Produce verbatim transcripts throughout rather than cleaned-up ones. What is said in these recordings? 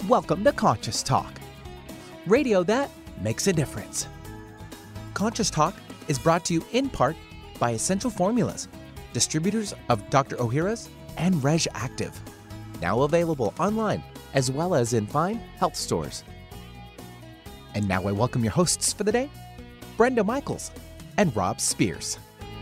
Welcome to Conscious Talk, radio that makes a difference. Conscious Talk is brought to you in part by Essential Formulas, distributors of Doctor Ohhira's and Reg Active, now available online as well as in fine health stores. And now I welcome your hosts for the day, Brenda Michaels and Rob Spears.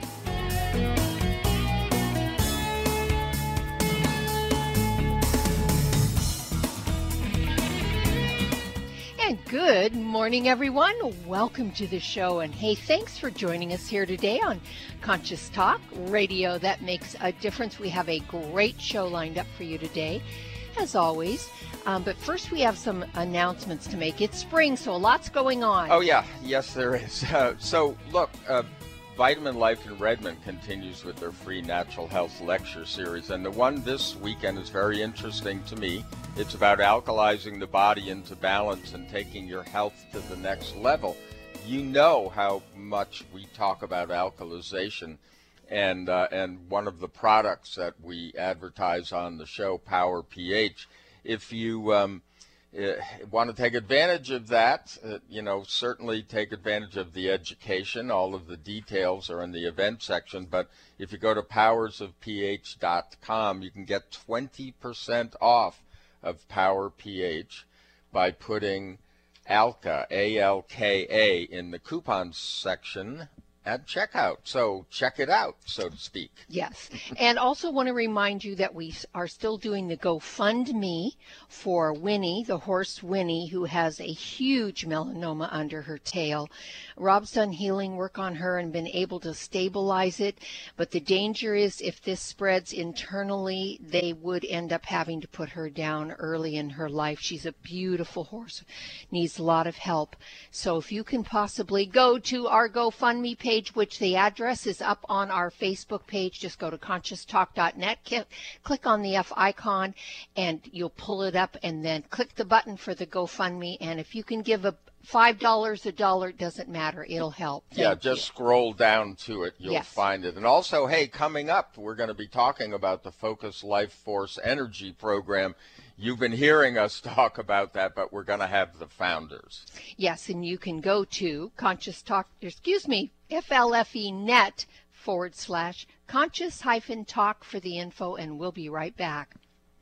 Good morning, everyone. Welcome to the show. And hey, thanks for joining us here today on Conscious Talk, radio that makes a difference. We have a great show lined up for you today, as always. Um, but first, we have some announcements to make. It's spring, so a lot's going on. Oh, yeah. Yes, there is. Uh, so, look, uh, Vitamin Life in Redmond continues with their free natural health lecture series. And the one this weekend is very interesting to me. It's about alkalizing the body into balance and taking your health to the next level. You know how much we talk about alkalization, and uh, and one of the products that we advertise on the show, Power pH. If you um, uh, want to take advantage of that, uh, you know, certainly take advantage of the education. All of the details are in the event section. But if you go to powers of pH dot com, you can get twenty percent off of Power pH by putting ALKA, A L K A, in the coupons section at checkout. So check it out, so to speak. Yes. And also want to remind you that we are still doing the GoFundMe for Winnie, the horse Winnie, who has a huge melanoma under her tail. Rob's done healing work on her and been able to stabilize it. But the danger is if this spreads internally, they would end up having to put her down early in her life. She's a beautiful horse, needs a lot of help. So if you can possibly go to our GoFundMe page, which the address is up on our Facebook page. Just go to conscious talk dot net, click on the F icon, and you'll pull it up, and then click the button for the GoFundMe. And if you can give a five dollars, a dollar, it doesn't matter. It'll help. Thank yeah, just you. Scroll down to it. You'll yes. find it. And also, hey, coming up, we're going to be talking about the Focus Life Force Energy Program. You've been hearing us talk about that, but we're going to have the founders. Yes, and you can go to Conscious Talk, excuse me, F L F E net forward slash conscious hyphen talk for the info, and we'll be right back.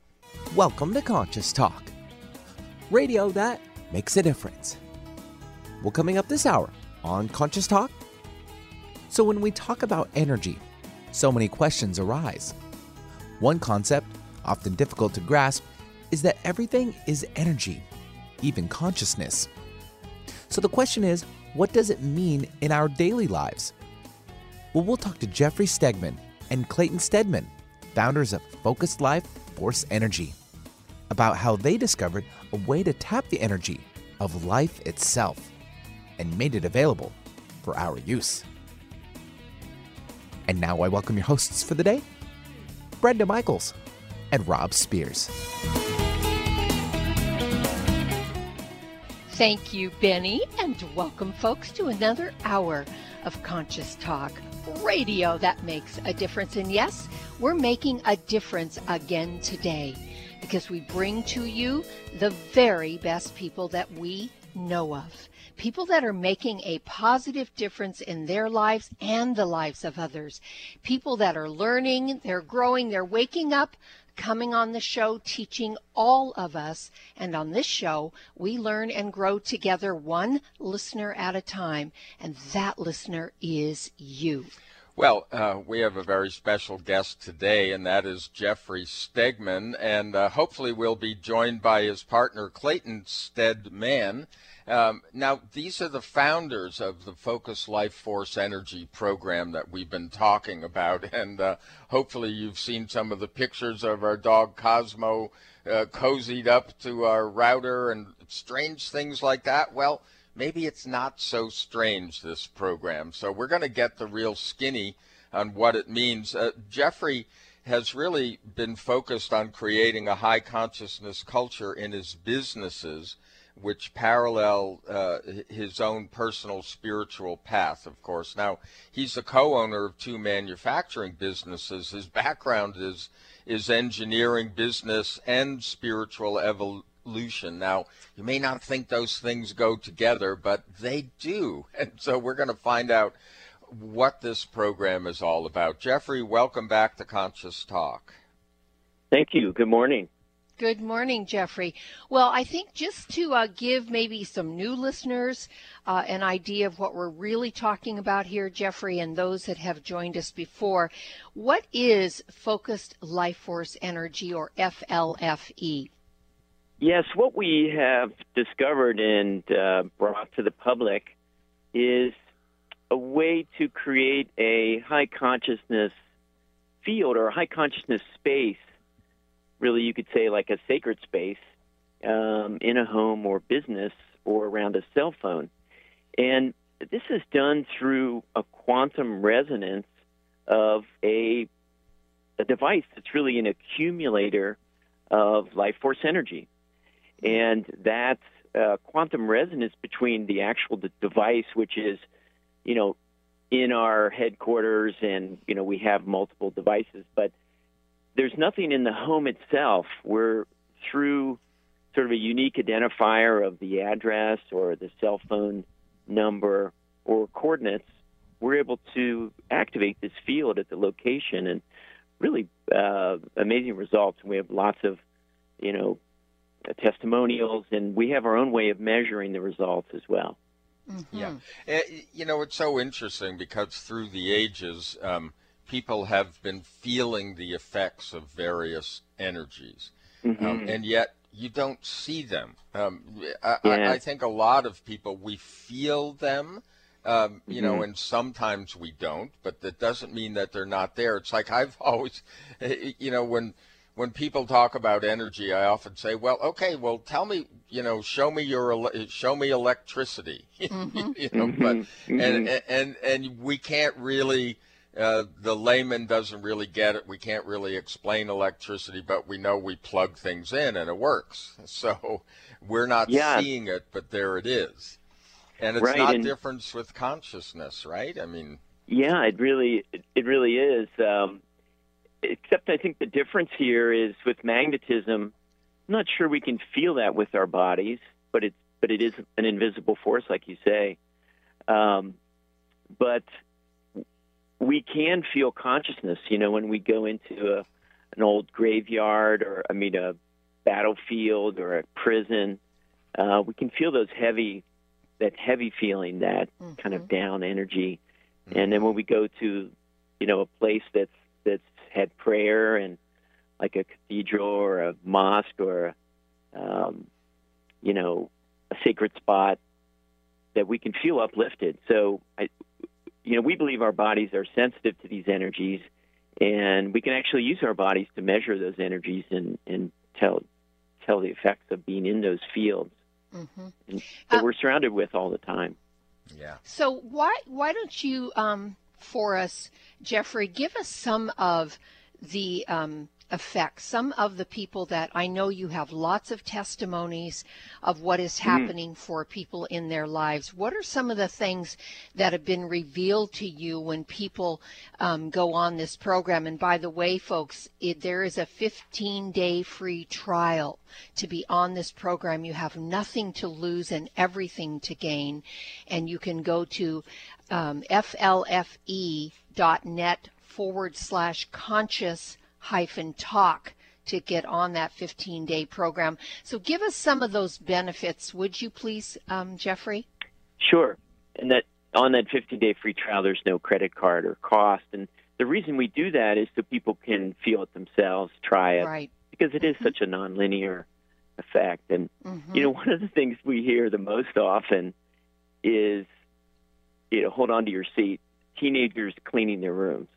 Welcome to Conscious Talk, radio that makes a difference. Well, coming up this hour on Conscious Talk. So when we talk about energy, so many questions arise. One concept, often difficult to grasp, is that everything is energy, even consciousness. So the question is, what does it mean in our daily lives? Well, we'll talk to Jeffrey Stegman and Clayton Stedman, founders of Focus Life Force Energy, about how they discovered a way to tap the energy of life itself and made it available for our use. And now I welcome your hosts for the day, Brenda Michaels and Rob Spears. Thank you, Benny, and welcome, folks, to another hour of Conscious Talk, radio that makes a difference. And yes, we're making a difference again today because we bring to you the very best people that we know of, people that are making a positive difference in their lives and the lives of others, people that are learning, they're growing, they're waking up, coming on the show, teaching all of us. And on this show, we learn and grow together, one listener at a time. And that listener is you. Well, uh, we have a very special guest today, and that is Jeffrey Stegman. And uh, hopefully we'll be joined by his partner, Clayton Stedman. Um, now, these are the founders of the Focus Life Force Energy program that we've been talking about. And uh, hopefully you've seen some of the pictures of our dog Cosmo uh, cozied up to our router and strange things like that. Well, maybe it's not so strange, this program. So we're going to get the real skinny on what it means. Uh, Jeffrey has really been focused on creating a high consciousness culture in his businesses, which parallel uh, his own personal spiritual path, of course. Now, he's the co-owner of two manufacturing businesses. His background is is engineering, business, and spiritual evolution pollution. Now, you may not think those things go together, but they do. And so we're going to find out what this program is all about. Jeffrey, welcome back to Conscious Talk. Thank you. Good morning. Good morning, Jeffrey. Well, I think just to uh, give maybe some new listeners uh, an idea of what we're really talking about here, Jeffrey, and those that have joined us before, what is Focused Life Force Energy, or F L F E? Yes, what we have discovered and uh, brought to the public is a way to create a high consciousness field or a high consciousness space. Really, you could say like a sacred space um, in a home or business or around a cell phone. And this is done through a quantum resonance of a, a device that's really an accumulator of life force energy. And that uh, quantum resonance between the actual d- device, which is, you know, in our headquarters, and, you know, we have multiple devices, but there's nothing in the home itself. We're through sort of a unique identifier of the address or the cell phone number or coordinates, we're able to activate this field at the location, and really uh, amazing results. We have lots of, you know, testimonials, and we have our own way of measuring the results as well. Mm-hmm. Yeah. Uh, you know, it's so interesting because through the ages, um, people have been feeling the effects of various energies, Mm-hmm. um, and yet you don't see them. Um, I, Yeah. I, I think a lot of people, we feel them, um, you Mm-hmm. know, and sometimes we don't, but that doesn't mean that they're not there. It's like I've always, you know, when when people talk about energy, I often say, well, okay, well, tell me, you know, show me your, ele- show me electricity, Mm-hmm. you know, Mm-hmm. but, Mm-hmm. and, and, and we can't really, uh, the layman doesn't really get it. We can't really explain electricity, but we know we plug things in and it works. So we're not Yeah. seeing it, but there it is. And it's Right, not and- different with consciousness, right? I mean, Yeah, it really, it really is. Um, except I think the difference here is with magnetism. I'm not sure we can feel that with our bodies, but it's but it is an invisible force, like you say. Um, but we can feel consciousness. You know, when we go into a, an old graveyard, or I mean, a battlefield or a prison, uh, we can feel those heavy, that heavy feeling, that Mm-hmm. kind of down energy. And then when we go to, you know, a place that's that's had prayer, and like a cathedral or a mosque or, um, you know, a sacred spot, that we can feel uplifted. So, I, you know, we believe our bodies are sensitive to these energies, and we can actually use our bodies to measure those energies and, and tell tell the effects of being in those fields Mm-hmm. and that Uh, we're surrounded with all the time. yeah. So why why don't you, um, for us, Jeffrey, give us some of the um, effects, some of the people that I know you have lots of testimonies of what is happening for people in their lives. What are some of the things that have been revealed to you when people um, go on this program? And by the way, folks, it, there is a fifteen-day free trial to be on this program. You have nothing to lose and everything to gain. And you can go to um, flfe.net forward slash conscious hyphen talk to get on that fifteen-day program. So give us some of those benefits, would you please, um, Jeffrey? Sure. And that on that fifty-day free trial, there's no credit card or cost. And the reason we do that is so people can feel it themselves, try it, Right. because it is Mhm. such a nonlinear effect. And, Mhm. you know, one of the things we hear the most often is, you know, hold on to your seat, teenagers cleaning their rooms.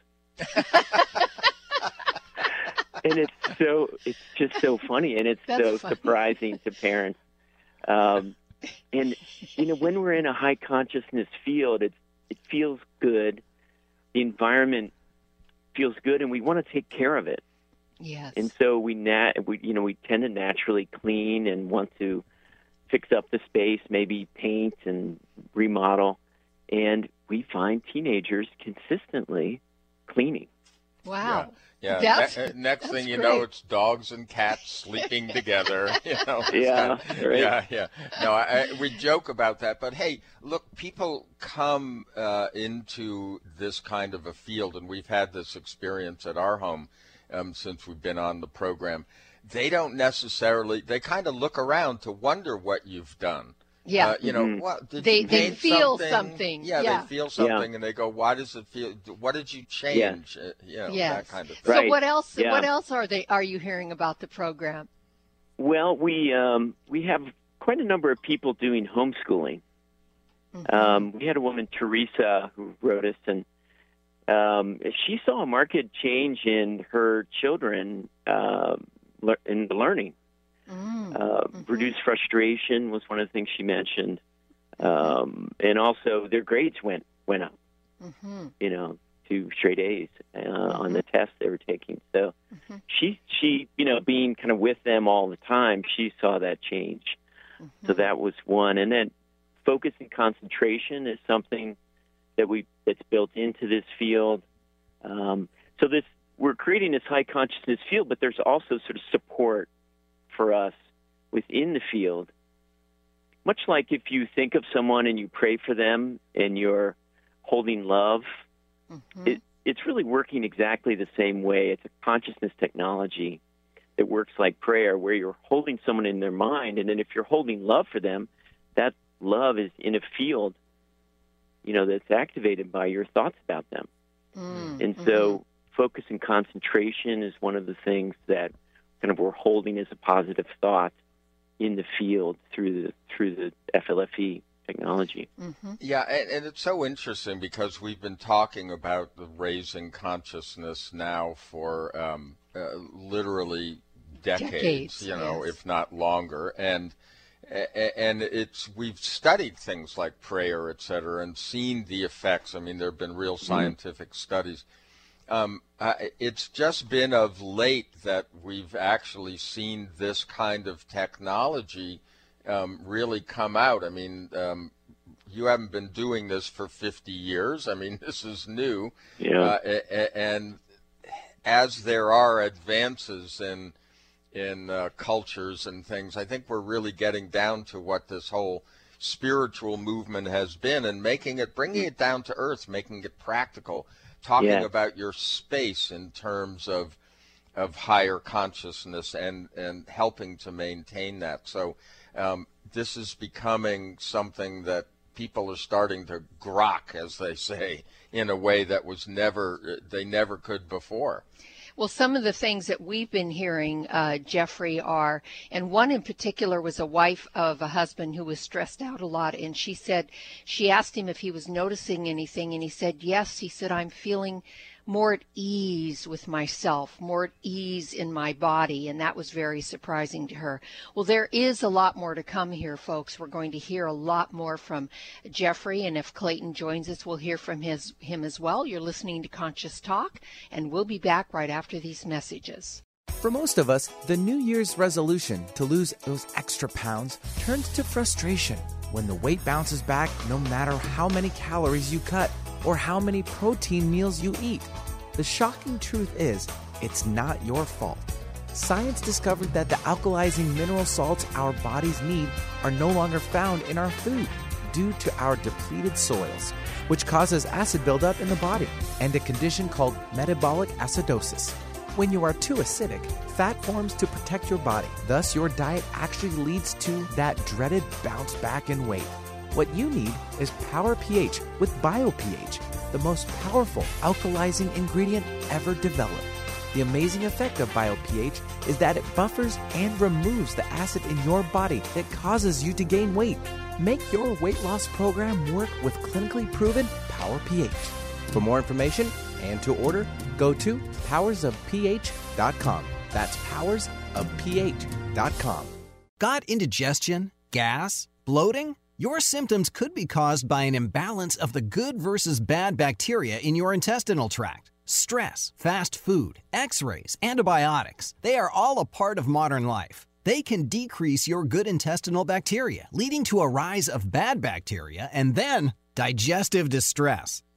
And it's so, it's just so funny, and it's That's so funny. surprising to parents. Um, and, you know, when we're in a high consciousness field, it's, it feels good. The environment feels good, and we want to take care of it. Yes. And so we, nat- we, you know, we tend to naturally clean and want to fix up the space, maybe paint and remodel. And we find teenagers consistently cleaning. Wow. Yeah. That's, ne- next that's thing you great. know, it's dogs and cats sleeping together. You know. Yeah, Kind of, right. Yeah. Yeah. No, I, I, we joke about that, but hey, look, people come uh, into this kind of a field, and we've had this experience at our home um, since we've been on the program. They don't necessarily. They kind of look around to wonder what you've done. Yeah. Uh, you know, Mhm. what did They- you they paint feel something? something. Yeah, Yeah. they feel something, and they go, "Why does it feel? What did you change?" Uh, you know, Yes. that kind of thing. So Right. what else? Yeah. What else are they? Are you hearing about the program? Well, we um, we have quite a number of people doing homeschooling. Mhm. Um, we had a woman, Teresa, who wrote us, and um, she saw a marked change in her children uh, le- in the learning. Mm. Uh, Mhm. Reduced frustration was one of the things she mentioned, um, and also their grades went went up. Mhm. You know, to straight A's uh, on the test they were taking. So Mhm. she she you know being kind of with them all the time, she saw that change. So Mhm. that was one, and then focus and concentration is something that we that's built into this field. Um, so this we're creating this high consciousness field, but there's also sort of support for us within the field. Much like if you think of someone and you pray for them and you're holding love, Mhm. it, it's really working exactly the same way. It's a consciousness technology that works like prayer, where you're holding someone in their mind, and then if you're holding love for them, that love is in a field, you know, that's activated by your thoughts about them. Mm. And Mhm. so focus and concentration is one of the things that kind of we're holding as a positive thought in the field through the through the F L F E technology. Mhm. Yeah, and, and it's so interesting because we've been talking about the raising consciousness now for um, uh, literally decades, Decades, you know, yes. if not longer, and a- and it's we've studied things like prayer, et cetera, and seen the effects. I mean, there have been real scientific studies. Um, uh, it's just been of late that we've actually seen this kind of technology um, really come out. I mean, um, you haven't been doing this for fifty years. I mean, this is new. Yeah. Uh, a- a- and as there are advances in in uh, cultures and things, I think we're really getting down to what this whole spiritual movement has been, and making it, bringing it down to earth, making it practical, talking Yeah. about your space in terms of of higher consciousness and and helping to maintain that. So um, this is becoming something that people are starting to grok, as they say, in a way that was never they never could before. Well, some of the things that we've been hearing, uh, Jeffrey, are, and one in particular was a wife of a husband who was stressed out a lot, and she said, she asked him if he was noticing anything, and he said, yes. He said, I'm feeling more at ease with myself, more at ease in my body, and that was very surprising to her. Well, there is a lot more to come here, folks. We're going to hear a lot more from Jeffrey, and if Clayton joins us, we'll hear from his him as well. You're listening to Conscious Talk, and we'll be back right after these messages. For most of us, the New Year's resolution to lose those extra pounds turns to frustration when the weight bounces back no matter how many calories you cut or how many protein meals you eat. The shocking truth is, it's not your fault. Science discovered that the alkalizing mineral salts our bodies need are no longer found in our food due to our depleted soils, which causes acid buildup in the body and a condition called metabolic acidosis. When you are too acidic, fat forms to protect your body. Thus, your diet actually leads to that dreaded bounce back in weight. What you need is Power pH with BioPH, the most powerful alkalizing ingredient ever developed. The amazing effect of BioPH is that it buffers and removes the acid in your body that causes you to gain weight. Make your weight loss program work with clinically proven Power pH. For more information and to order, go to powers of pH dot com. That's powers of pH dot com. Got indigestion, gas, bloating? Your symptoms could be caused by an imbalance of the good versus bad bacteria in your intestinal tract. Stress, fast food, x-rays, antibiotics, they are all a part of modern life. They can decrease your good intestinal bacteria, leading to a rise of bad bacteria and then digestive distress.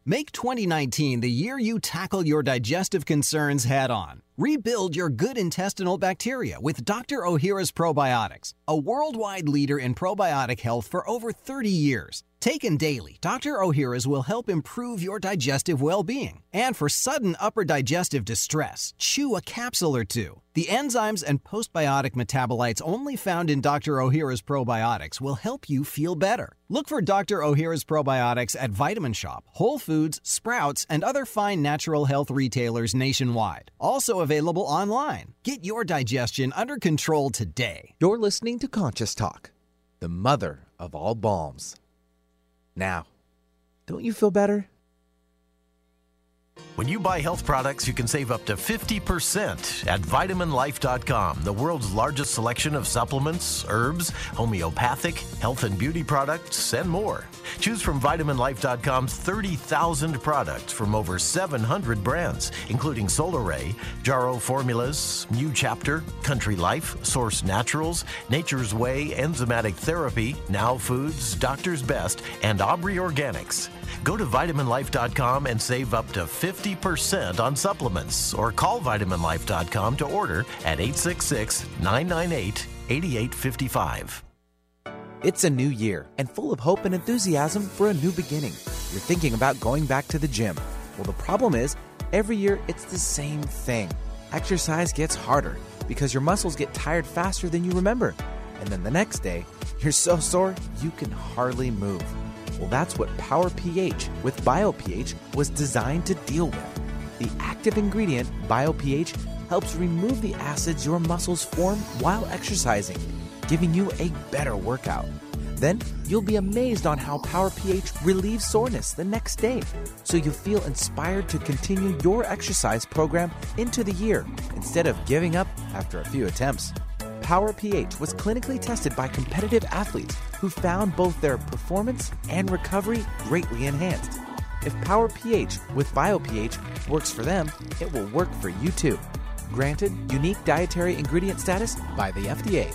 Make twenty nineteen the year you tackle your digestive concerns head on. Rebuild your good intestinal bacteria with Doctor Ohhira's Probiotics, a worldwide leader in probiotic health for over thirty years. Taken daily, Doctor Ohhira's will help improve your digestive well-being. And for sudden upper digestive distress, chew a capsule or two. The enzymes and postbiotic metabolites only found in Doctor Ohhira's Probiotics will help you feel better. Look for Doctor Ohhira's Probiotics at Vitamin Shop, Whole Foods, Sprouts, and other fine natural health retailers nationwide. Also available online. Get your digestion under control today. You're listening to Conscious Talk, the mother of all balms. Now, don't you feel better? When you buy health products, you can save up to fifty percent at vitamin life dot com, the world's largest selection of supplements, herbs, homeopathic, health and beauty products, and more. Choose from vitamin life dot com's thirty thousand products from over seven hundred brands, including Solaray, Jarrow Formulas, New Chapter, Country Life, Source Naturals, Nature's Way, Enzymatic Therapy, Now Foods, Doctor's Best, and Aubrey Organics. Go to vitamin life dot com and save up to fifty percent on supplements, or call vitamin life dot com to order at eight six six, nine nine eight, eight eight five five. It's a new year and full of hope and enthusiasm for a new beginning. You're thinking about going back to the gym. Well, the problem is, every year it's the same thing. Exercise gets harder because your muscles get tired faster than you remember. And then the next day, you're so sore you can hardly move. Well, that's what Power pH with BioPH was designed to deal with. The active ingredient, BioPH, helps remove the acids your muscles form while exercising, giving you a better workout. Then you'll be amazed on how Power pH relieves soreness the next day, so you feel inspired to continue your exercise program into the year instead of giving up after a few attempts. Power pH was clinically tested by competitive athletes who found both their performance and recovery greatly enhanced. If Power pH with BioPH works for them, it will work for you too. Granted unique dietary ingredient status by the F D A.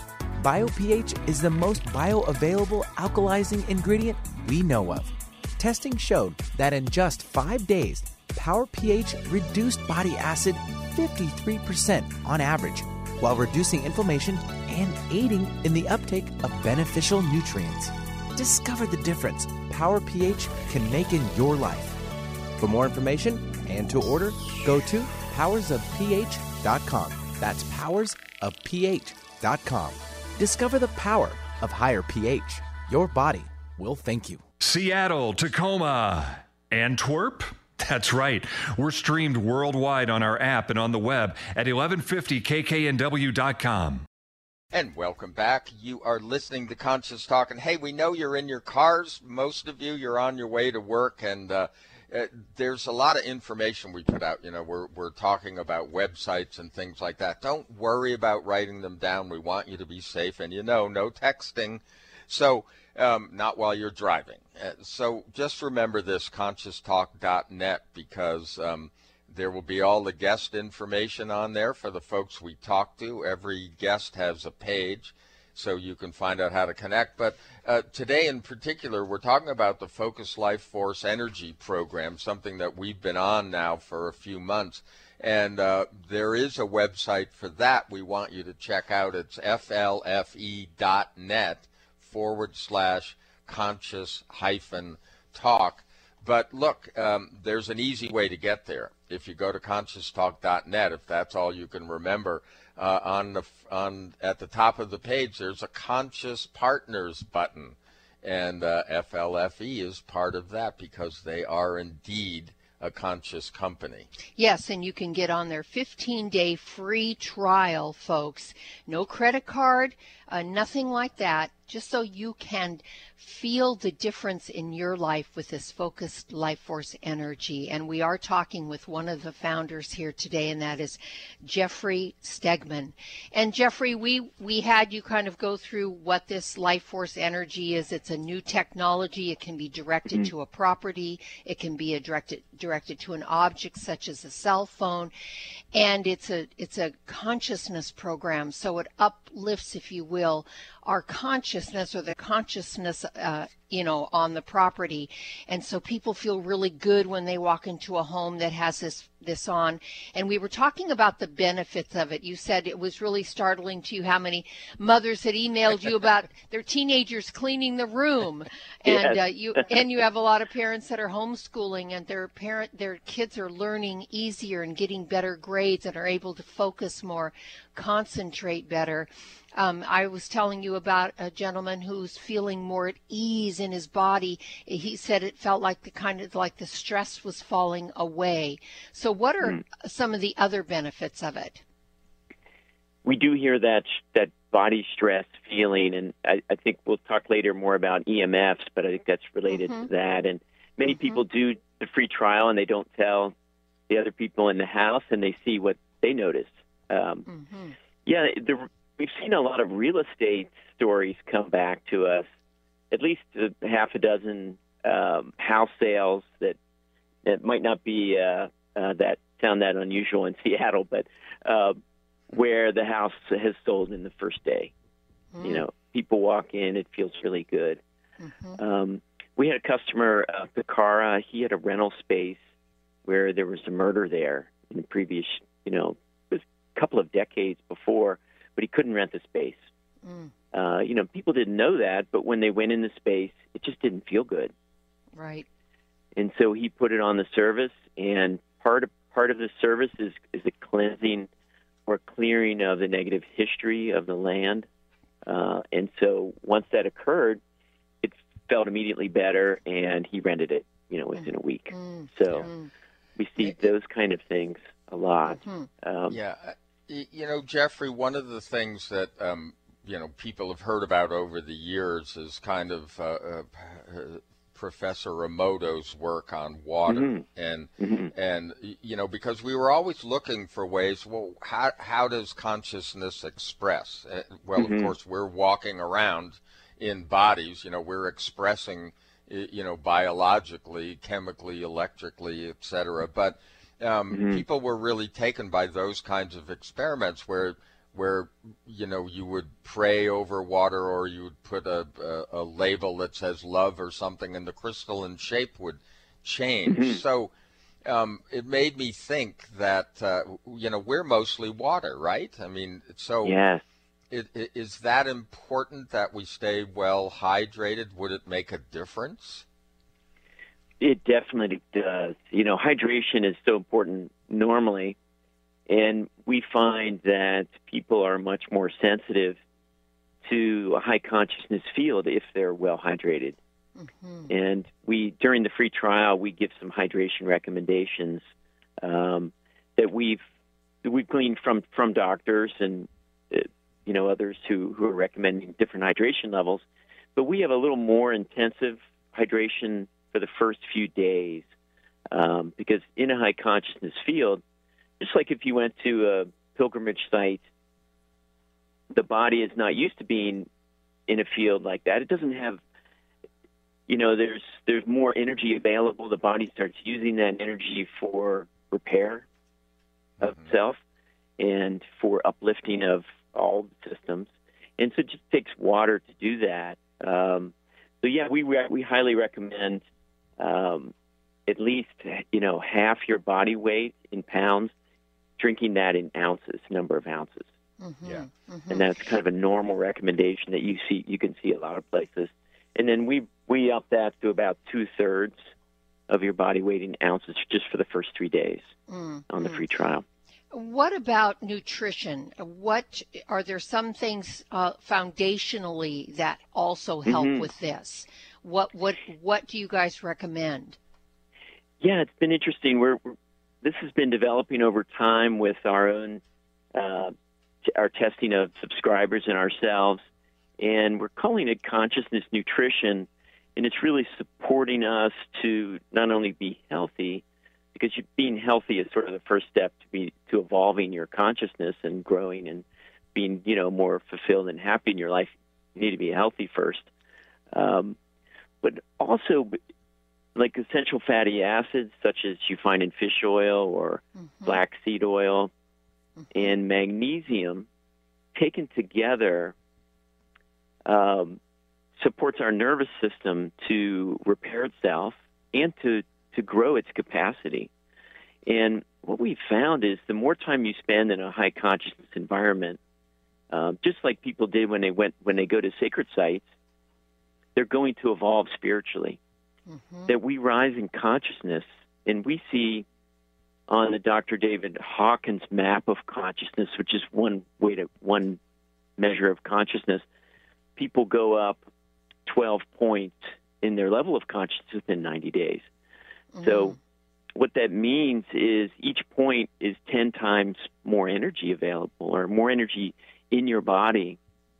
BioPH is the most bioavailable alkalizing ingredient we know of. Testing showed that in just five days, Power pH reduced body acid fifty-three percent on average, while reducing inflammation and aiding in the uptake of beneficial nutrients. Discover the difference Power pH can make in your life. For more information and to order, go to powers of pH dot com. That's powers of pH dot com. Discover the power of higher pH. Your body will thank you. Seattle, Tacoma, Antwerp. That's right. We're streamed worldwide on our app and on the web at eleven fifty K K N W dot com. And welcome back. You are listening to Conscious Talk. And hey, we know you're in your cars. Most of you, you're on your way to work. And uh, uh, there's a lot of information we put out. You know, we're, we're talking about websites and things like that. Don't worry about writing them down. We want you to be safe. And, you know, no texting. So um, not while you're driving. Uh, so just remember this, conscious talk dot net, because um, there will be all the guest information on there for the folks we talk to. Every guest has a page, so you can find out how to connect. But uh, today in particular, we're talking about the Focus Life Force Energy Program, something that we've been on now for a few months. And uh, there is a website for that we want you to check out. It's F L F E dot net forward slash conscious hyphen talk. But look, um, there's an easy way to get there. If you go to conscious talk dot net, if that's all you can remember, uh, on the on at the top of the page, there's a Conscious Partners button, and uh, F L F E is part of that because they are indeed a conscious company. Yes, and you can get on their fifteen-day free trial, folks. No credit card, uh, nothing like that, just so you can feel the difference in your life with this focused life force energy. And we are talking with one of the founders here today, and that is Jeffrey Stegman. And Jeffrey, we, we had you kind of go through what this life force energy is. It's a new technology. It can be directed mm-hmm. to a property. It can be a directed directed to an object such as a cell phone. And it's a it's a consciousness program. So it uplifts, if you will, our consciousness or the consciousness uh, you know, on the property. And so people feel really good when they walk into a home that has this this on. And we were talking about the benefits of it. You said it was really startling to you how many mothers had emailed you about their teenagers cleaning the room. And Yes. uh, you and you have a lot of parents that are homeschooling, and their parent their kids are learning easier and getting better grades and are able to focus more, concentrate better. Um, I was telling you about a gentleman who's feeling more at ease in his body. He said it felt like the kind of like the stress was falling away. So what are Mm. some of the other benefits of it? We do hear that that body stress feeling, and I, I think we'll talk later more about E M Fs, but I think that's related Mhm. to that. And many Mhm. people do the free trial, and they don't tell the other people in the house, and they see what they notice. Um, Mm-hmm. yeah, the, we've seen a lot of real estate stories come back to us, at least a half a dozen um, house sales that that might not be uh, uh, that sound that unusual in Seattle, but uh, where the house has sold in the first day. Mm. You know, people walk in, it feels really good. Mm-hmm. Um, we had a customer, uh, Picara. He had a rental space where there was a murder there in the previous, you know, it was a couple of decades before, but he couldn't rent the space. Mm. Uh, you know, people didn't know that, but when they went in the space, it just didn't feel good. Right. And so he put it on the service, and part of part of the service is, is a cleansing or clearing of the negative history of the land. Uh, and so once that occurred, it felt immediately better, and he rented it, you know, within a week. Mm. So Mm. we see those kind of things a lot. Mhm. Um, Yeah, uh, y- you know, Jeffrey, one of the things that um, you know people have heard about over the years is kind of uh, uh, Professor Emoto's work on water, Mhm. and Mhm. and y- you know because we were always looking for ways. Well, how how does consciousness express? Uh, well, Mhm. of course, we're walking around in bodies. You know, we're expressing, y- you know, biologically, chemically, electrically, et cetera. But um, Mhm. people were really taken by those kinds of experiments where where you know you would pray over water, or you would put a, a, a label that says love or something, and the crystalline shape would change. Mhm. So um, it made me think that uh, you know we're mostly water, right? I mean, so Yes. it, it, is that important that we stay well hydrated? Would it make a difference? It definitely does. You know, hydration is so important normally, and we find that people are much more sensitive to a high consciousness field if they're well hydrated. Mhm. And we, during the free trial, we give some hydration recommendations um, that we've we've gleaned from from doctors and uh, you know others who who are recommending different hydration levels. But we have a little more intensive hydration for the first few days um, because in a high consciousness field, just like if you went to a pilgrimage site, the body is not used to being in a field like that. It doesn't have, you know, there's there's more energy available. The body starts using that energy for repair of Mhm. itself and for uplifting of all the systems. And so it just takes water to do that. Um, so yeah, we re- we highly recommend um, at least you know half your body weight in pounds, drinking that in ounces, number of ounces. Mhm. Yeah. Mhm. And that's kind of a normal recommendation that you see you can see a lot of places. And then we we up that to about two thirds of your body weight in ounces just for the first three days Mm, on the mm. free trial. What about nutrition? What are there some things uh, foundationally that also help Mhm. with this? What what what do you guys recommend? Yeah, it's been interesting. We're, we're this has been developing over time with our own uh, t- our testing of subscribers and ourselves, and we're calling it consciousness nutrition, and it's really supporting us to not only be healthy, because you, being healthy is sort of the first step to be to evolving your consciousness and growing and being you know more fulfilled and happy in your life. You need to be healthy first, um, but also like essential fatty acids, such as you find in fish oil or Mhm. flaxseed oil, Mhm. and magnesium, taken together, um, supports our nervous system to repair itself and to, to grow its capacity. And what we found is the more time you spend in a high consciousness environment, uh, just like people did when they went when they go to sacred sites, they're going to evolve spiritually. Mm-hmm. That we rise in consciousness, and we see on the Doctor David Hawkins map of consciousness, which is one way to one measure of consciousness, people go up twelve points in their level of consciousness within ninety days. Mm-hmm. So what that means is each point is ten times more energy available, or more energy in your body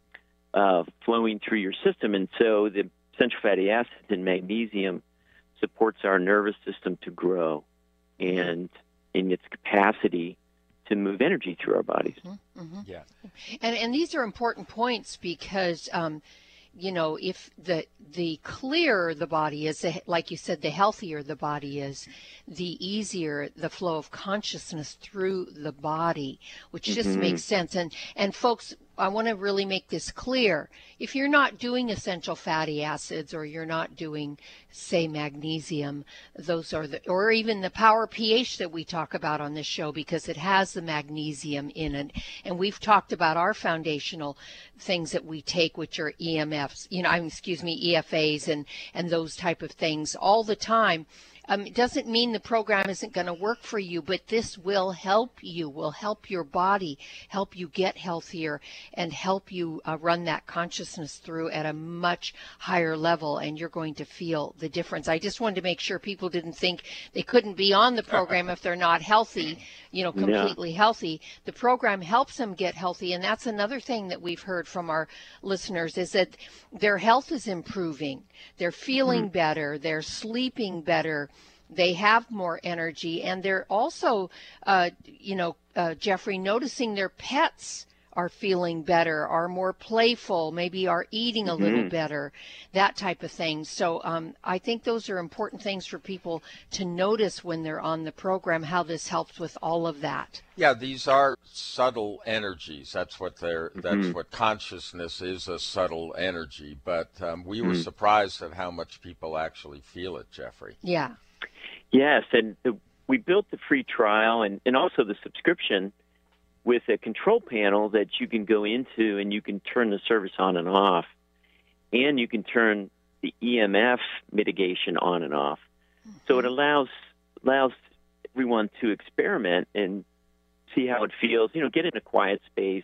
uh, flowing through your system. And so the essential fatty acids and magnesium supports our nervous system to grow and in its capacity to move energy through our bodies. Mm-hmm, mm-hmm. Yeah. And and these are important points because, um, you know, if the the clearer the body is, like you said, the healthier the body is, the easier the flow of consciousness through the body, which just mm-hmm. makes sense. And and folks, I want to really make this clear. If you're not doing essential fatty acids, or you're not doing, say, magnesium, those are the, or even the Power pH that we talk about on this show, because it has the magnesium in it. And we've talked about our foundational things that we take, which are E M Fs, you know, I mean, excuse me, E F As and, and those type of things all the time. Um, it doesn't mean the program isn't going to work for you, but this will help you, will help your body, help you get healthier, and help you uh, run that consciousness through at a much higher level, and you're going to feel the difference. I just wanted to make sure people didn't think they couldn't be on the program if they're not healthy, you know, completely yeah. healthy. The program helps them get healthy, and that's another thing that we've heard from our listeners, is that their health is improving. They're feeling mm-hmm. better. They're sleeping better. They have more energy, and they're also, uh, you know, uh, Jeffrey, noticing their pets are feeling better, are more playful, maybe are eating a mm-hmm. little better, that type of thing. So um, I think those are important things for people to notice when they're on the program, how this helps with all of that. Yeah, these are subtle energies. That's what they're. Mm-hmm. That's what consciousness is, a subtle energy. But um, we were mm-hmm. surprised at how much people actually feel it, Jeffrey. Yeah. Yes, and the, we built the free trial and, and also the subscription with a control panel that you can go into, and you can turn the service on and off, and you can turn the E M F mitigation on and off. Mm-hmm. So it allows allows everyone to experiment and see how it feels. You know, get in a quiet space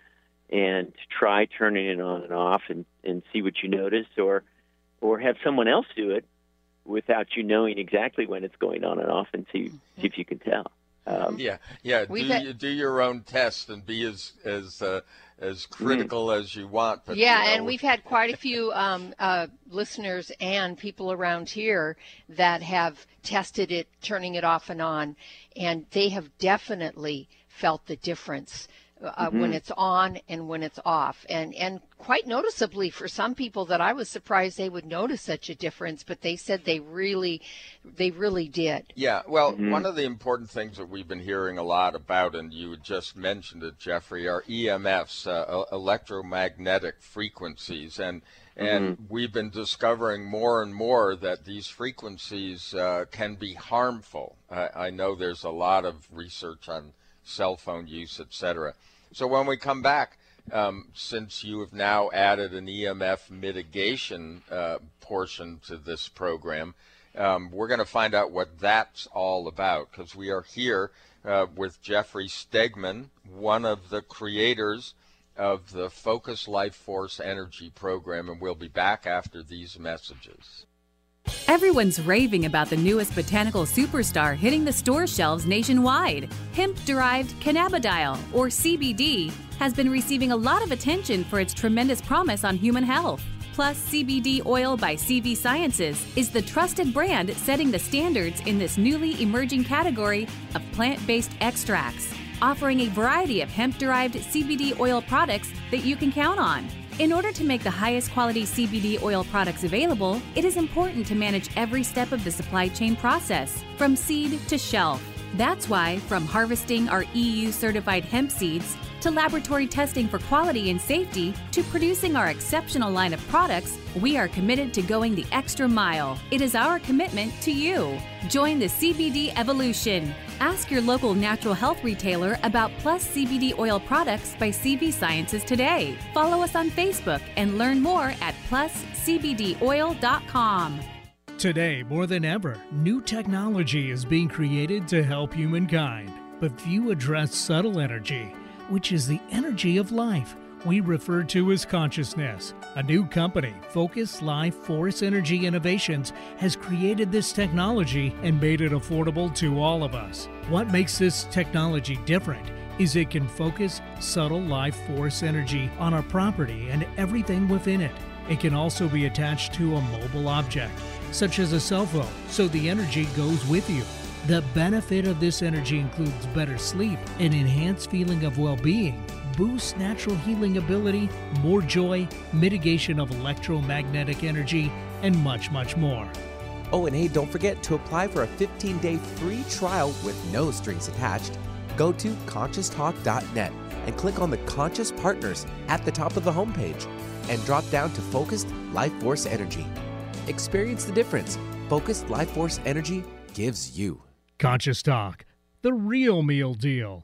and try turning it on and off, and, and see what you notice, or or have someone else do it without you knowing exactly when it's going on and off, and see, see if you can tell. Um, yeah, yeah. Do, had, you, do your own test and be as as uh, as critical mm. as you want. But, yeah, you know, and we've had quite a few um, uh, listeners and people around here that have tested it, turning it off and on, and they have definitely felt the difference. Uh, mm-hmm. when it's on and when it's off, and and quite noticeably for some people that I was surprised they would notice such a difference, but they said they really they really did. Yeah, well, mm-hmm. one of the important things that we've been hearing a lot about, and you just mentioned it, Jeffrey, are E M Fs, uh, electromagnetic frequencies, and and mm-hmm. we've been discovering more and more that these frequencies uh, can be harmful. I, I know there's a lot of research on cell phone use, et cetera. So when we come back, um, since you have now added an E M F mitigation uh, portion to this program, um, we're going to find out what that's all about, because we are here uh, with Jeffrey Stegman, one of the creators of the Focus Life Force Energy program, and we'll be back after these messages. Everyone's raving about the newest botanical superstar hitting the store shelves nationwide. Hemp-derived cannabidiol, or C B D, has been receiving a lot of attention for its tremendous promise on human health. Plus, C B D Oil by C V Sciences is the trusted brand setting the standards in this newly emerging category of plant-based extracts, offering a variety of hemp-derived C B D oil products that you can count on. In order to make the highest quality C B D oil products available, it is important to manage every step of the supply chain process, from seed to shelf. That's why, from harvesting our E U-certified hemp seeds to laboratory testing for quality and safety to producing our exceptional line of products, we are committed to going the extra mile. It is our commitment to you. Join the C B D evolution. Ask your local natural health retailer about Plus C B D oil products by C V Sciences today. Follow us on Facebook and learn more at plus c b d oil dot com. Today, more than ever, new technology is being created to help humankind. But few address subtle energy, which is the energy of life we refer to as consciousness. A new company, Focus Life Force Energy Innovations, has created this technology and made it affordable to all of us. What makes this technology different is it can focus subtle life force energy on our property and everything within it. It can also be attached to a mobile object, such as a cell phone, so the energy goes with you. The benefit of this energy includes better sleep, an enhanced feeling of well-being, boosts natural healing ability, more joy, mitigation of electromagnetic energy, and much, much more. Oh, and hey, don't forget to apply for a fifteen-day free trial with no strings attached. Go to conscious talk dot net and click on the Conscious Partners at the top of the homepage and drop down to Focused Life Force Energy. Experience the difference Focused Life Force Energy gives you. Conscious Talk, the real meal deal.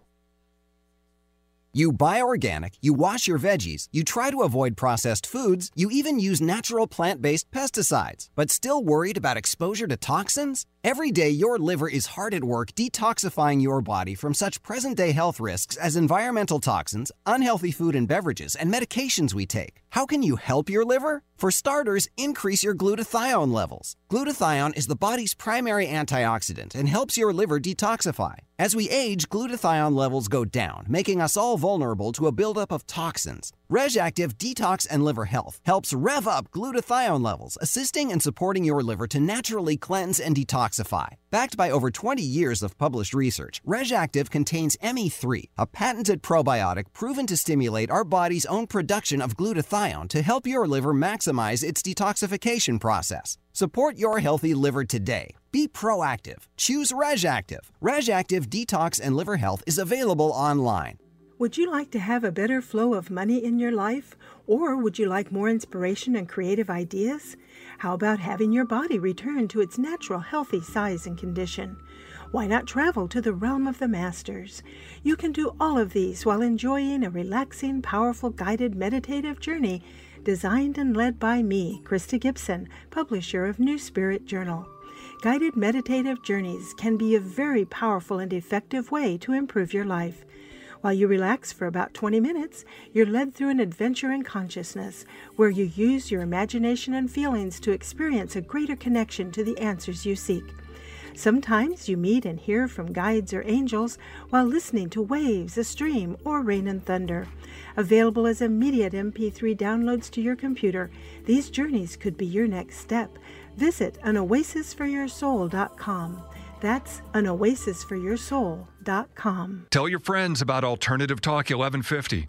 You buy organic, you wash your veggies, you try to avoid processed foods, you even use natural plant-based pesticides, but still worried about exposure to toxins? Every day, your liver is hard at work detoxifying your body from such present-day health risks as environmental toxins, unhealthy food and beverages, and medications we take. How can you help your liver? For starters, increase your glutathione levels. Glutathione is the body's primary antioxidant and helps your liver detoxify. As we age, glutathione levels go down, making us all vulnerable to a buildup of toxins. RegActive Detox and Liver Health helps rev up glutathione levels, assisting and supporting your liver to naturally cleanse and detoxify. Backed by over twenty years of published research, RegActive contains M E three, a patented probiotic proven to stimulate our body's own production of glutathione to help your liver maximize its detoxification process. Support your healthy liver today. Be proactive. Choose RegActive. RegActive Detox and Liver Health is available online. Would you like to have a better flow of money in your life? Or would you like more inspiration and creative ideas? How about having your body return to its natural healthy size and condition? Why not travel to the realm of the masters? You can do all of these while enjoying a relaxing, powerful, guided meditative journey designed and led by me, Krista Gibson, publisher of New Spirit Journal. Guided meditative journeys can be a very powerful and effective way to improve your life. While you relax for about twenty minutes, you're led through an adventure in consciousness where you use your imagination and feelings to experience a greater connection to the answers you seek. Sometimes you meet and hear from guides or angels while listening to waves, a stream, or rain and thunder. Available as immediate M P three downloads to your computer, these journeys could be your next step. Visit an oasis for your soul dot com. That's an oasis for your soul dot com. Tell your friends about Alternative Talk eleven fifty.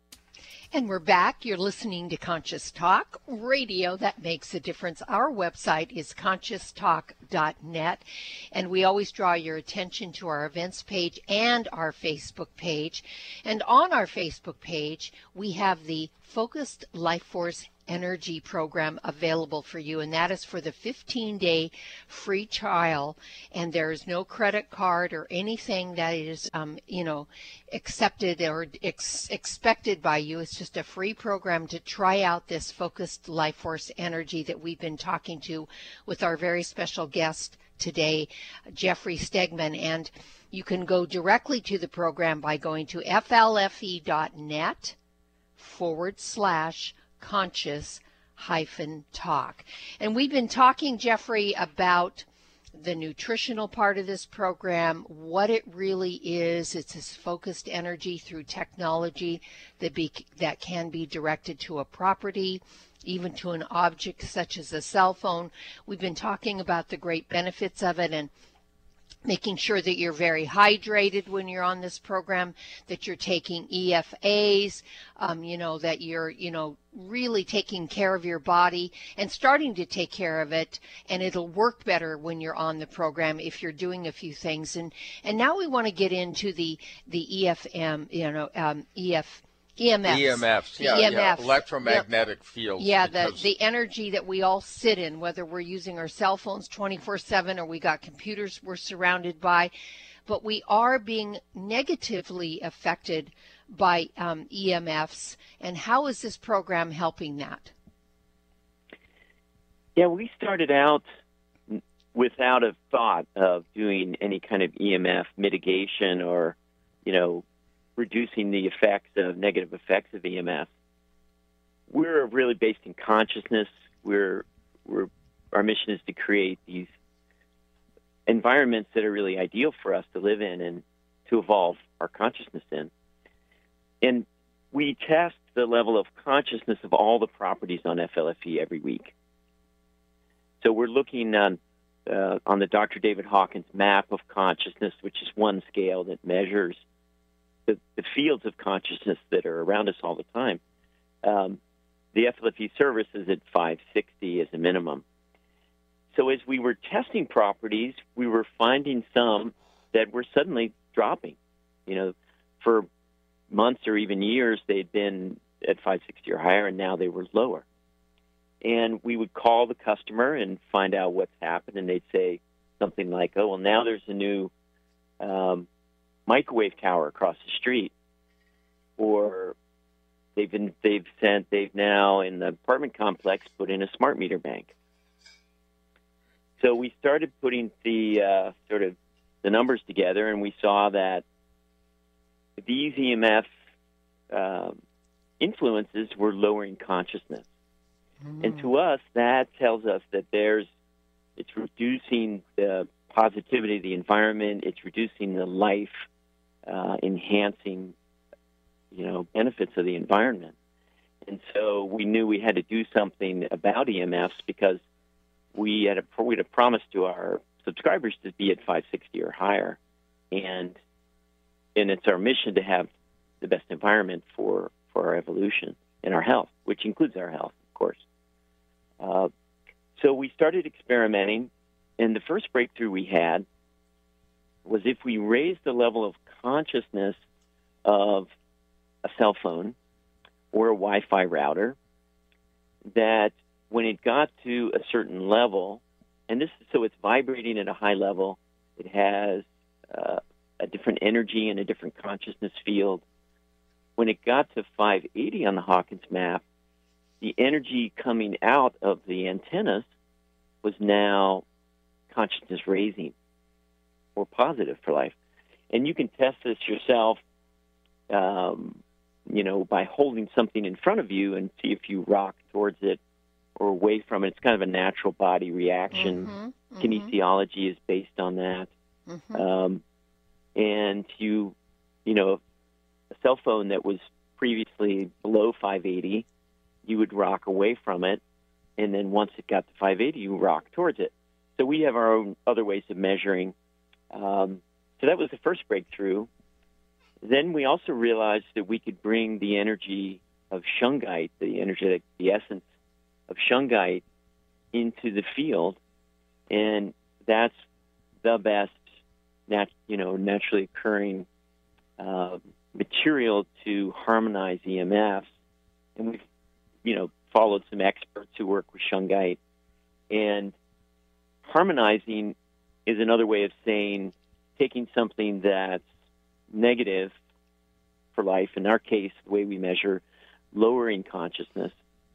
And we're back. You're listening to Conscious Talk, radio that makes a difference. Our website is conscious talk dot net, and we always draw your attention to our events page and our Facebook page. And on our Facebook page, we have the Focused Life Force Energy program available for you, and that is for the fifteen-day free trial, and there is no credit card or anything that is um, you know accepted or ex- expected by you. It's just a free program to try out this Focused Life Force Energy that we've been talking to with our very special guest today, Jeffrey Stegman. And you can go directly to the program by going to F L F E dot net forward slash conscious hyphen talk. And we've been talking, Jeffrey, about the nutritional part of this program, what it really is. It's this focused energy through technology that be that can be directed to a property, even to an object such as a cell phone. We've been talking about the great benefits of it, and making sure that you're very hydrated when you're on this program, that you're taking E F As, um, you know, that you're, you know, really taking care of your body and starting to take care of it. And it'll work better when you're on the program if you're doing a few things. And, and now we want to get into the, the E F M, you know, um, E F E M Fs. E M Fs, yeah, E M Fs. yeah, electromagnetic yep. fields. Yeah, the, the energy that we all sit in, whether we're using our cell phones twenty-four seven or we got computers we're surrounded by, but we are being negatively affected by um, E M Fs. And how is this program helping that? Yeah, we started out without a thought of doing any kind of E M F mitigation or, you know, reducing the effects of negative effects of E M F. We're really based in consciousness. We're, we're, our mission is to create these environments that are really ideal for us to live in and to evolve our consciousness in. And we test the level of consciousness of all the properties on F L F E every week. So we're looking on, uh, on the Doctor David Hawkins map of consciousness, which is one scale that measures The, the fields of consciousness that are around us all the time. Um, the F L F E service is at five sixty as a minimum. So as we were testing properties, we were finding some that were suddenly dropping. You know, for months or even years, they'd been at five sixty or higher, and now they were lower. And we would call the customer and find out what's happened, and they'd say something like, oh, well, now there's a new um, microwave tower across the street, or they've been they've sent they've now in the apartment complex put in a smart meter bank. So we started putting the uh, sort of the numbers together, and we saw that these E M F uh, influences were lowering consciousness, mm. and to us that tells us that there's it's reducing the positivity of the environment, it's reducing the life. Uh, enhancing, you know, benefits of the environment. And so we knew we had to do something about E M Fs because we had a, we had a promise to our subscribers to be at five sixty or higher. And and it's our mission to have the best environment for, for our evolution and our health, which includes our health, of course. Uh, so we started experimenting, and the first breakthrough we had was if we raised the level of consciousness of a cell phone or a Wi-Fi router, that when it got to a certain level, and this so it's vibrating at a high level, it has uh, a different energy and a different consciousness field. When it got to five eighty on the Hawkins map, the energy coming out of the antennas was now consciousness raising, or positive for life. And you can test this yourself, um, you know, by holding something in front of you and see if you rock towards it or away from it. It's kind of a natural body reaction. Mm-hmm, mm-hmm. Kinesiology is based on that. Mm-hmm. Um, and you, you know, a cell phone that was previously below five eighty, you would rock away from it. And then once it got to five eighty, you rock towards it. So we have our own other ways of measuring. Um, so that was the first breakthrough. Then we also realized that we could bring the energy of shungite, the energetic, the essence of shungite, into the field, and that's the best, nat- you know, naturally occurring uh, material to harmonize E M Fs. And we've, you know, followed some experts who work with shungite, and harmonizing is another way of saying taking something that's negative for life, in our case, the way we measure lowering consciousness,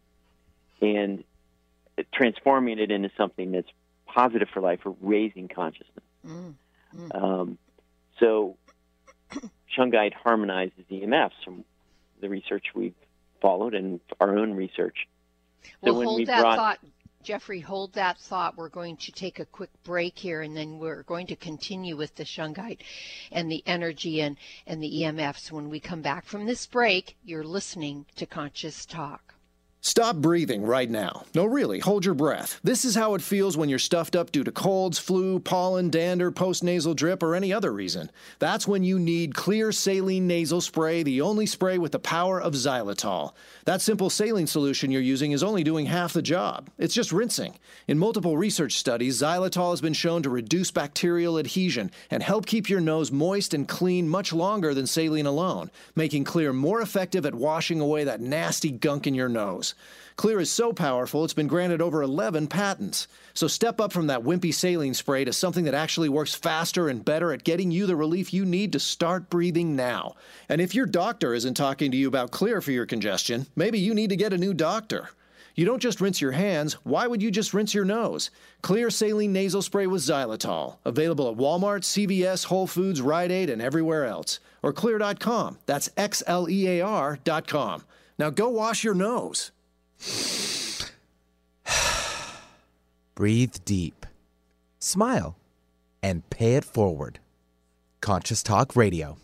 and transforming it into something that's positive for life or raising consciousness. Mm, mm. Um, so shungite harmonizes E M Fs from the research we've followed and our own research. Well, so when hold we that brought, thought, Jeffrey, hold that thought. We're going to take a quick break here, and then we're going to continue with the shungite and the energy and, and the E M Fs. When we come back from this break, you're listening to Conscious Talk. Stop breathing right now. No, really, hold your breath. This is how it feels when you're stuffed up due to colds, flu, pollen, dander, postnasal drip, or any other reason. That's when you need Xlear Saline Nasal Spray, the only spray with the power of xylitol. That simple saline solution you're using is only doing half the job. It's just rinsing. In multiple research studies, xylitol has been shown to reduce bacterial adhesion and help keep your nose moist and clean much longer than saline alone, making Xlear more effective at washing away that nasty gunk in your nose. Xlear is so powerful, it's been granted over eleven patents. So step up from that wimpy saline spray to something that actually works faster and better at getting you the relief you need to start breathing now. And if your doctor isn't talking to you about Xlear for your congestion, maybe you need to get a new doctor. You don't just rinse your hands. Why would you just rinse your nose? Xlear Saline Nasal Spray with xylitol. Available at Walmart, C V S, Whole Foods, Rite Aid, and everywhere else. Or Xlear dot com. That's X L E A R dot com. Now go wash your nose. Breathe deep, smile, and pay it forward. Conscious Talk Radio.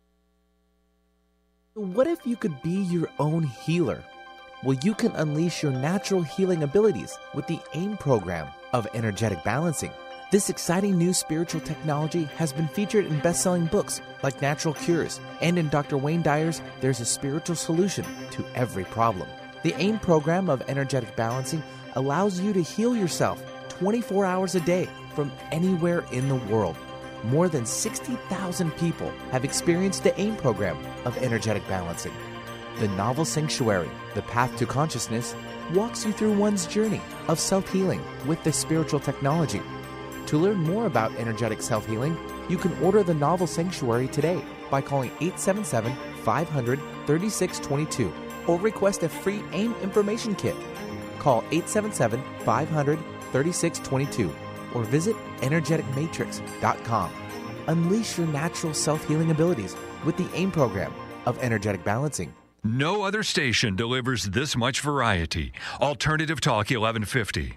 What if you could be your own healer? Well, you can unleash your natural healing abilities with the AIM program of energetic balancing. This exciting new spiritual technology has been featured in best-selling books like Natural Cures, and in Doctor Wayne Dyer's There's a Spiritual Solution to Every Problem. The AIM program of energetic balancing allows you to heal yourself twenty-four hours a day from anywhere in the world. More than sixty thousand people have experienced the AIM program of energetic balancing. The novel Sanctuary, The Path to Consciousness, walks you through one's journey of self-healing with this spiritual technology. To learn more about energetic self-healing, you can order the novel Sanctuary today by calling eight seven seven, five hundred, thirty-six twenty-two or request a free AIM information kit. Call eight seven seven, five hundred, thirty-six twenty-two or visit energetic matrix dot com. Unleash your natural self-healing abilities with the AIM program of energetic balancing. No other station delivers this much variety. Alternative Talk eleven fifty.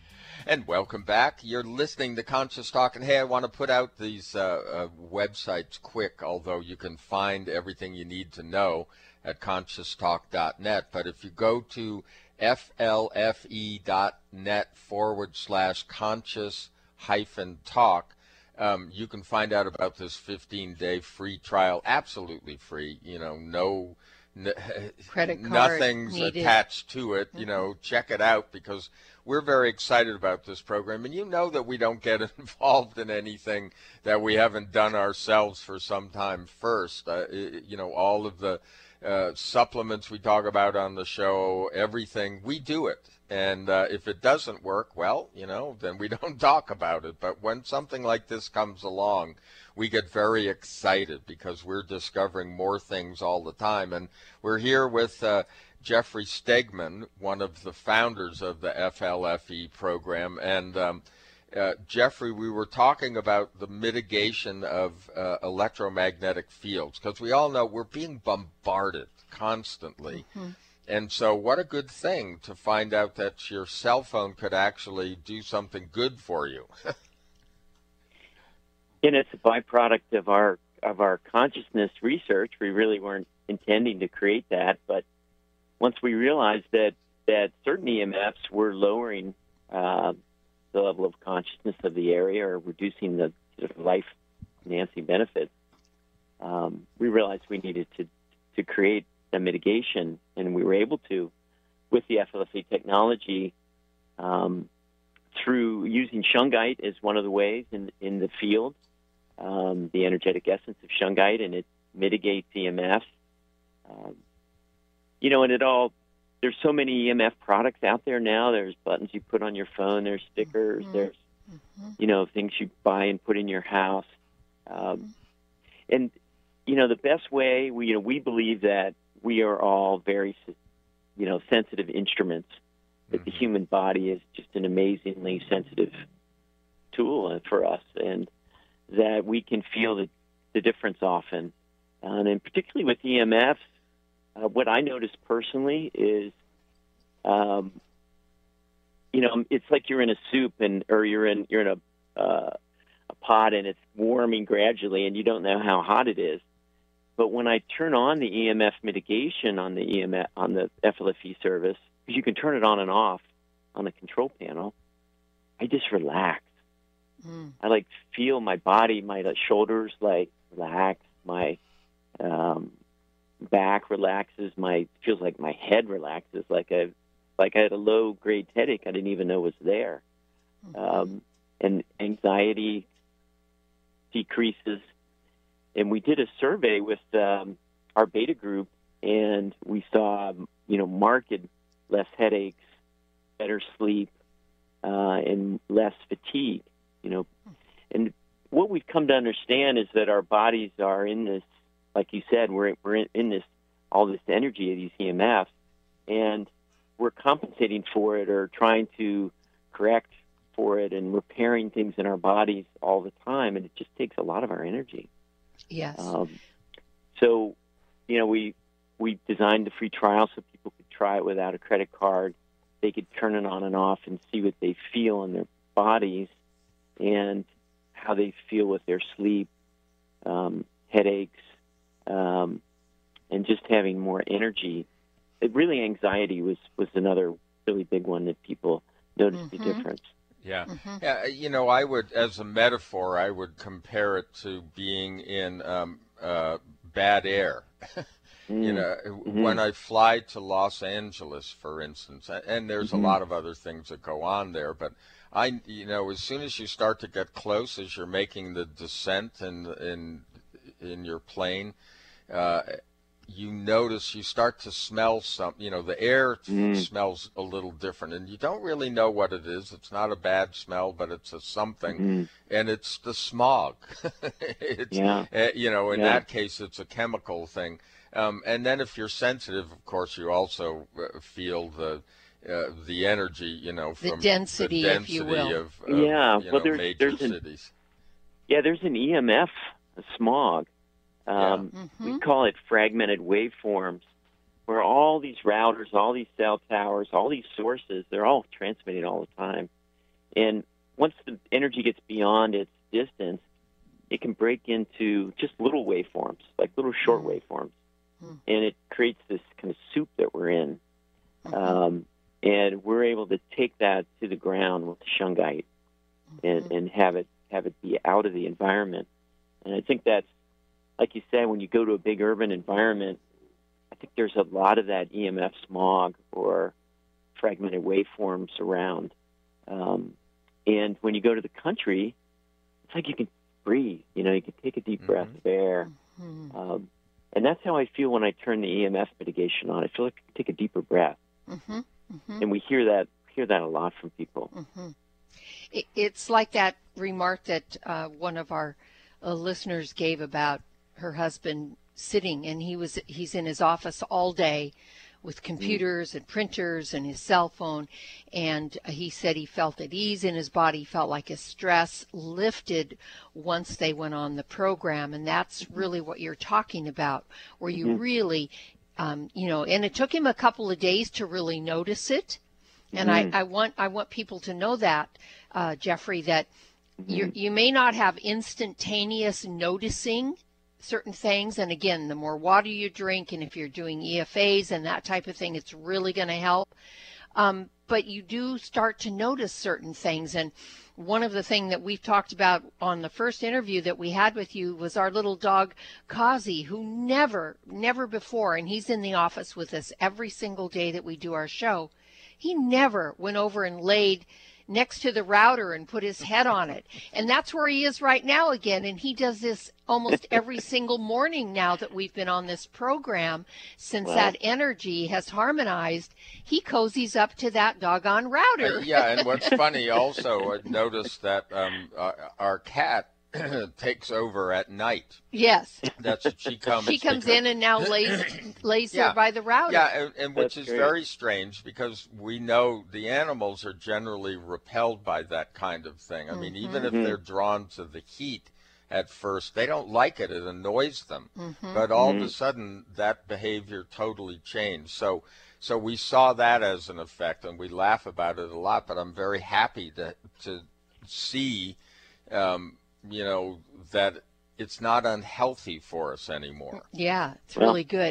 And welcome back. You're listening to Conscious Talk. And hey, I want to put out these uh, uh, websites quick, although you can find everything you need to know at conscious talk dot net. But if you go to F L F E dot net forward slash conscious hyphen talk, um, you can find out about this fifteen day free trial, absolutely free, you know, no, n- credit card nothing's needed. attached to it, you know, check it out because we're very excited about this program. And you know that we don't get involved in anything that we haven't done ourselves for some time first. Uh, you know, all of the Uh, supplements we talk about on the show, everything, we do it. And uh, if it doesn't work, well, you know, then we don't talk about it. But when something like this comes along, we get very excited because we're discovering more things all the time. And we're here with uh, Jeffrey Stegman, one of the founders of the F L F E program. And um, Uh, Jeffrey, we were talking about the mitigation of uh, electromagnetic fields because we all know we're being bombarded constantly. Mm-hmm. And so what a good thing to find out that your cell phone could actually do something good for you. And it's a byproduct of our of our consciousness research. We really weren't intending to create that, but once we realized that, that certain E M Fs were lowering uh, the level of consciousness of the area or reducing the sort of life-enhancing benefits, um, we realized we needed to to create a mitigation, and we were able to with the F L F E technology um, through using shungite as one of the ways in, in the field, um, the energetic essence of shungite, and it mitigates E M Fs. Um, you know, and it all, there's so many E M F products out there now. There's buttons you put on your phone. There's stickers. Mm-hmm. There's, mm-hmm. you know, things you buy and put in your house. Um, mm-hmm. And, you know, the best way, we, you know, we believe that we are all very, you know, sensitive instruments, that the human body is just an amazingly sensitive tool for us, and that we can feel the, the difference often. Um, and particularly with E M Fs, uh, what I notice personally is, um, you know, it's like you're in a soup and or you're in you're in a uh, a pot and it's warming gradually, and you don't know how hot it is. But when I turn on the E M F mitigation on the E M F on the F L F E service, because you can turn it on and off on the control panel, I just relax. Mm. I like feel my body, my like, shoulders like relax, my um, back relaxes, my feels like my head relaxes, like I like I had a low grade headache I didn't even know was there, mm-hmm. um, and anxiety decreases. And we did a survey with um, our beta group, and we saw you know marked less headaches, better sleep, uh, and less fatigue. You know, and what we've come to understand is that our bodies are in this, like you said, we're we're in, in this all this energy of these E M Fs, and we're compensating for it or trying to correct for it and repairing things in our bodies all the time, and it just takes a lot of our energy. Yes. Um, so, you know, we we designed the free trial so people could try it without a credit card. They could turn it on and off and see what they feel in their bodies and how they feel with their sleep, um, headaches, um, and just having more energy. It really, anxiety was, was another really big one that people noticed mm-hmm. the difference. Yeah. Mm-hmm. Yeah. You know, I would, as a metaphor, I would compare it to being in um, uh, bad air. Mm-hmm. You know, mm-hmm. when I fly to Los Angeles, for instance, and there's mm-hmm. a lot of other things that go on there, but I, you know, as soon as you start to get close, as you're making the descent in in in your plane, uh, you notice you start to smell some. You know, the air mm. smells a little different, and you don't really know what it is. It's not a bad smell, but it's a something, mm-hmm. and it's the smog. it's, yeah. Uh, you know, in yeah. that case, it's a chemical thing. Um, and then if you're sensitive, of course, you also uh, feel the. Uh, the energy, you know, from the density, the density if you will. of, of yeah, you well, know, there's, major there's an, cities. Yeah, there's an E M F, a smog. Um, yeah. mm-hmm. We call it fragmented waveforms, where all these routers, all these cell towers, all these sources, they're all transmitting all the time. And once the energy gets beyond its distance, it can break into just little waveforms, like little short mm-hmm. waveforms. Mm-hmm. And it creates this kind of soup that we're in. Mm-hmm. Um, And we're able to take that to the ground with shungite and, mm-hmm. and have it have it be out of the environment. And I think that's, like you said, when you go to a big urban environment, I think there's a lot of that E M F smog or fragmented waveforms around. Um, and when you go to the country, it's like you can breathe. You know, you can take a deep mm-hmm. breath of air. Mm-hmm. Um, and that's how I feel when I turn the E M F mitigation on. I feel like I can take a deeper breath. Mm-hmm. Mm-hmm. And we hear that hear that a lot from people. Mm-hmm. It, it's like that remark that uh, one of our uh, listeners gave about her husband sitting, and he was he's in his office all day with computers and printers and his cell phone, and he said he felt at ease in his body, felt like his stress lifted once they went on the program, and that's really what you're talking about, where you mm-hmm. really Um, you know, and it took him a couple of days to really notice it. And mm-hmm. I, I want I want people to know that, uh, Jeffrey, that mm-hmm. you you may not have instantaneous noticing certain things. And again, the more water you drink, and if you're doing E F As and that type of thing, it's really going to help. Um, but you do start to notice certain things. And one of the things that we've talked about on the first interview that we had with you was our little dog, Kazi, who never, never before, and he's in the office with us every single day that we do our show, he never went over and laid next to the router and put his head on it. And that's where he is right now again. And he does this almost every single morning now that we've been on this program. Since well, that energy has harmonized, he cozies up to that doggone router. Uh, yeah, and what's funny also, I noticed that um, uh, our cat takes over at night. Yes. That's what she comes. She comes because, in and now lays lays yeah, there by the router. Yeah, and, and which That's is great. very strange because we know the animals are generally repelled by that kind of thing. I mm-hmm. mean, even if they're drawn to the heat at first, they don't like it. It annoys them. Mm-hmm. But all mm-hmm. of a sudden, that behavior totally changed. So, so we saw that as an effect, and we laugh about it a lot. But I'm very happy to to see. Um, you know, that it's not unhealthy for us anymore. Yeah, it's really good.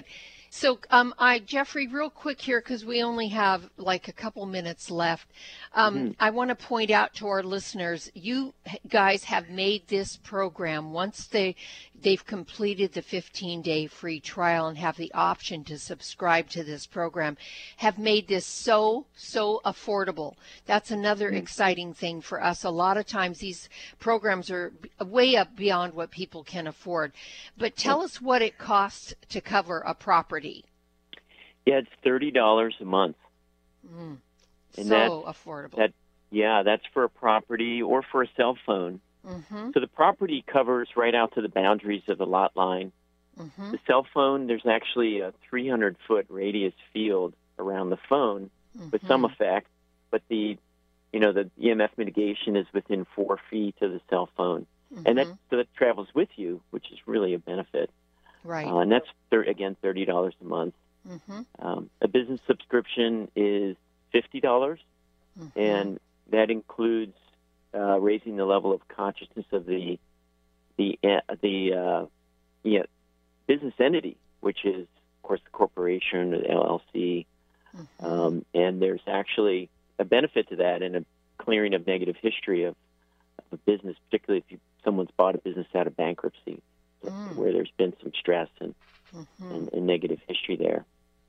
So, um, I, Jeffrey, real quick here, because we only have like a couple minutes left. Um, mm-hmm. I want to point out to our listeners, you guys have made this program, once they, they've completed the fifteen-day free trial and have the option to subscribe to this program, have made this so, so affordable. That's another mm-hmm. exciting thing for us. A lot of times these programs are way up beyond what people can afford. But tell us what it costs to cover a property. Yeah, it's thirty dollars a month. Mm, and so that's, affordable. That, yeah, that's for a property or for a cell phone. Mm-hmm. So the property covers right out to the boundaries of the lot line. Mm-hmm. The cell phone, there's actually a three hundred foot radius field around the phone mm-hmm. with some effect, but the, you know, the E M F mitigation is within four feet of the cell phone. Mm-hmm. And that, so that travels with you, which is really a benefit. Right. Uh, and that's, thir- again, thirty dollars a month. Mm-hmm. Um, a business subscription is fifty dollars, mm-hmm. and that includes uh, raising the level of consciousness of the the uh, the uh, yeah, business entity, which is, of course, the corporation or the L L C. Mm-hmm. Um, and there's actually a benefit to that and a clearing of negative history of, of a business, particularly if you, someone's bought a business out of bankruptcy, mm. where there's been some stress and, mm-hmm. and, and negative history there.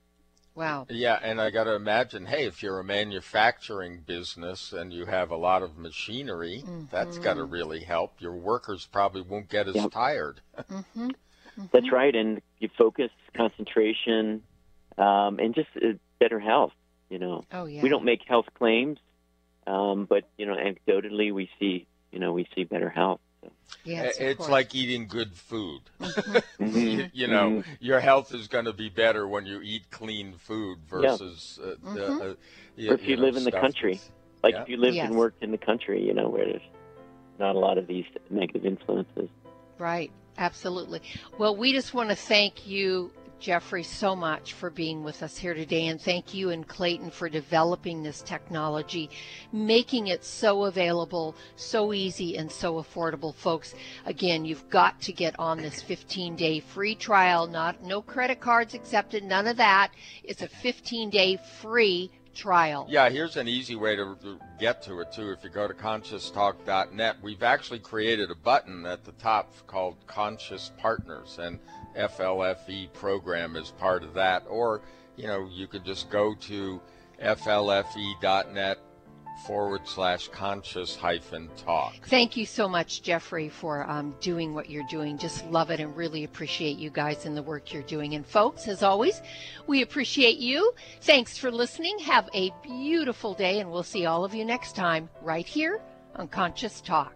Wow. Yeah, and I got to imagine, hey, if you're a manufacturing business and you have a lot of machinery, mm-hmm. that's got to really help. Your workers probably won't get as yep. tired. mm-hmm. Mm-hmm. That's right, and you focus, concentration, um, and just uh, better health. You know, oh, yeah. we don't make health claims, um, but you know, anecdotally, we see, you know, we see better health. So. Yes, it's like eating good food. Mm-hmm. you, you know, mm-hmm. your health is going to be better when you eat clean food versus yeah. uh, mm-hmm. uh, uh, you, or if you, you know, live in the country. Like yeah. if you lived yes. and worked in the country, you know, where there's not a lot of these negative influences. Right. Absolutely. Well, we just want to thank you, Jeffrey, so much for being with us here today, and thank you and Clayton for developing this technology, making it so available, so easy, and so affordable. Folks, again, you've got to get on this fifteen-day free trial. Not no credit cards accepted, none of that. It's a fifteen-day free trial. Yeah, here's an easy way to get to it, too. If you go to conscious talk dot net, we've actually created a button at the top called Conscious Partners, and F L F E program is part of that. Or, you know, you could just go to F L F E dot net forward slash conscious hyphen talk. Thank you so much, Jeffrey, for um, doing what you're doing. Just love it and really appreciate you guys and the work you're doing. And folks, as always, we appreciate you. Thanks for listening. Have a beautiful day, and we'll see all of you next time right here on Conscious Talk.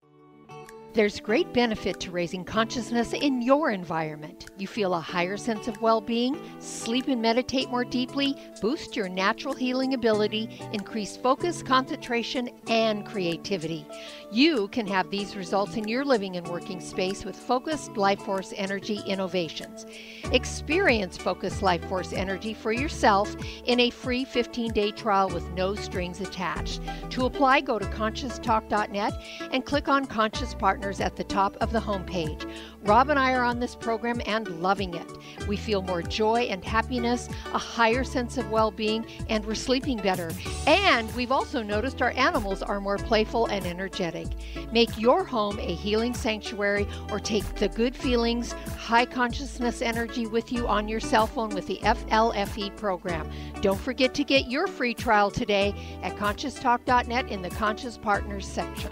There's great benefit to raising consciousness in your environment. You feel a higher sense of well-being, sleep and meditate more deeply, boost your natural healing ability, increase focus, concentration, and creativity. You can have these results in your living and working space with Focused Life Force Energy Innovations. Experience Focused Life Force Energy for yourself in a free fifteen-day trial with no strings attached. To apply, go to conscious talk dot net and click on Conscious Partners at the top of the homepage. Rob and I are on this program and loving it. We feel more joy and happiness, a higher sense of well-being, and we're sleeping better. And we've also noticed our animals are more playful and energetic. Make your home a healing sanctuary, or take the good feelings, high consciousness energy with you on your cell phone with the F L F E program. Don't forget to get your free trial today at conscious talk dot net in the Conscious Partners section.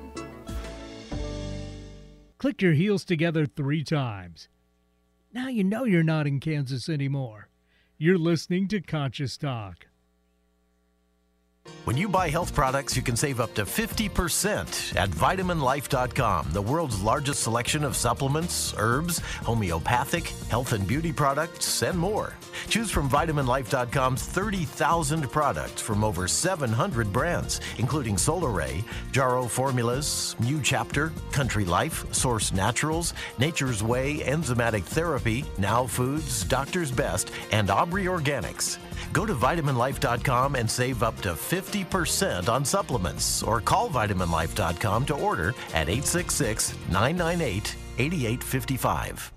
Click your heels together three times. Now you know you're not in Kansas anymore. You're listening to Conscious Talk. When you buy health products, you can save up to fifty percent at vitamin life dot com, the world's largest selection of supplements, herbs, homeopathic, health and beauty products, and more. Choose from vitamin life dot com's thirty thousand products from over seven hundred brands, including Solaray, Jarrow Formulas, New Chapter, Country Life, Source Naturals, Nature's Way, Enzymatic Therapy, Now Foods, Doctor's Best, and Aubrey Organics. Go to vitamin life dot com and save up to fifty percent on supplements, or call vitamin life dot com to order at eight six six, nine nine eight, eight eight five five.